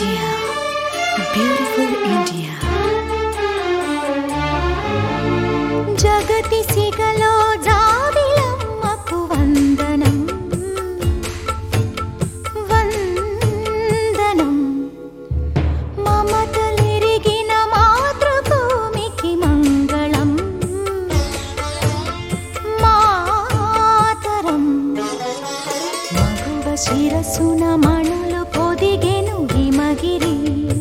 India, beautiful India. Jagati sigalo javilammaku vandanam, vandanam. Mamatalirigina matruభూమికి mangalam, mataram. Maguva shirasuna manulo పొదిగెను హిమగిరి,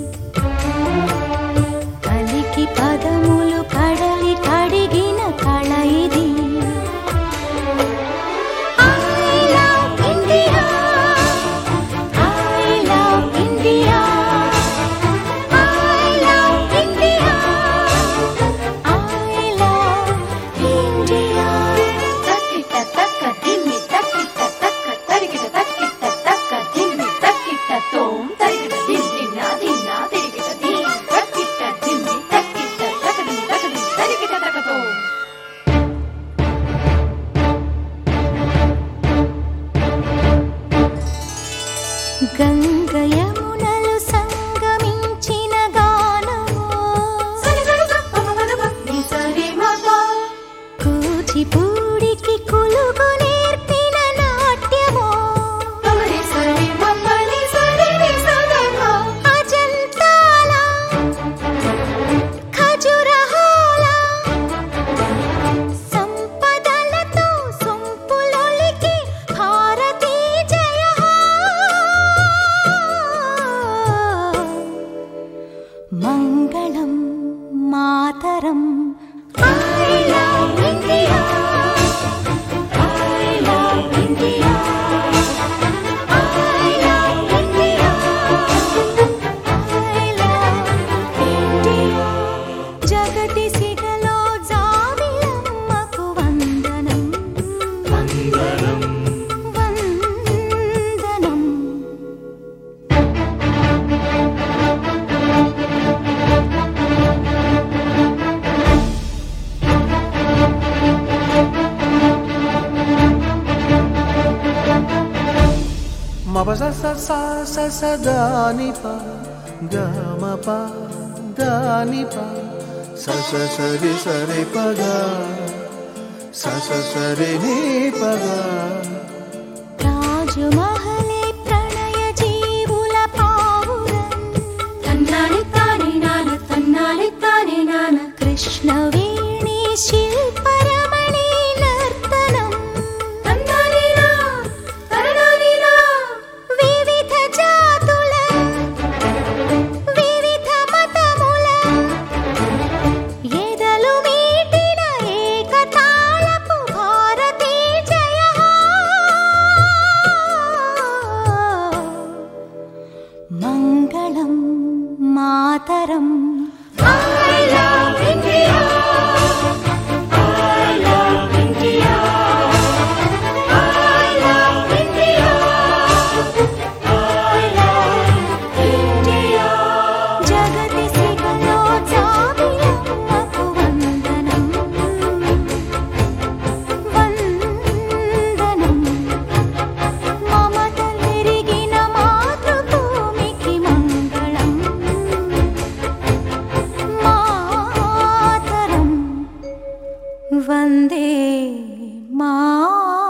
కలికి పదములు కడలి కడిగిన కళ ఇది. I love India, I love India, I love India, I love India. Takita taka dimmi takita taka tarigita takita taka dimmi takita tom tarigita dimmi na dinna tarigita dim takita dimmi takita taka dimmi tarigita taka tom. Ganga యమునలు సంగమించిన గానము, కూచిపూడికి కులుగు నేర్పిన నాట్యము, అజంతాల ఖజురహోల సంపదలతో సొంపులొలికి భారతీ జయ హో. మంగళం మాతరం. I love India, I love India, I love India, I love India. జగతి సిగలో జావిలమ్మకు వందనం, వందనం, వందనం. మప స స స స స దాని ప గ మ ప దాని ప స స స రి స రి ప గ స స స రి ని ప గ. రాజమహలే ప్రణయ జీవుల పావురం, తన్నాని తాని నాన తన్నాని తాని నాన కృష్ణవేణి శిల్పరమణి నర్తనం, తన్నాని నా తరణాని నా వివిధ జాతుల వివిధ మతముల ఎదలు మీటిన ఏకతాళపు భారతీ జయ హో. మంగళం మాతరం. I love India, I love India, I love India, I love India. జగతి సిగలో జావిలమ్మకు వందనం, వందనం. మమతలెరిగిన మాతృభూమికి మంగళం, మాతరం. వందే మా